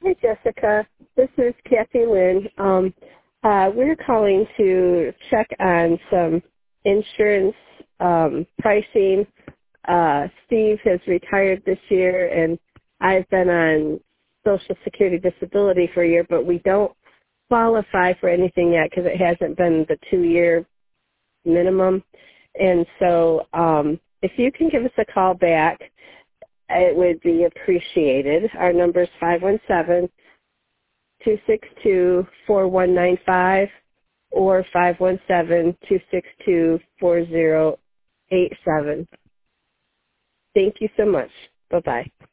Hi, Jessica. This is Kathy Lynn. We're calling to check on some insurance pricing. Steve has retired this year, and I've been on Social Security disability for a year, but we don't qualify for anything yet because it hasn't been the 2-year minimum. And so if you can give us a call back, it would be appreciated. Our number is 517-262-4195 or 517-262-4087. Thank you so much. Bye-bye.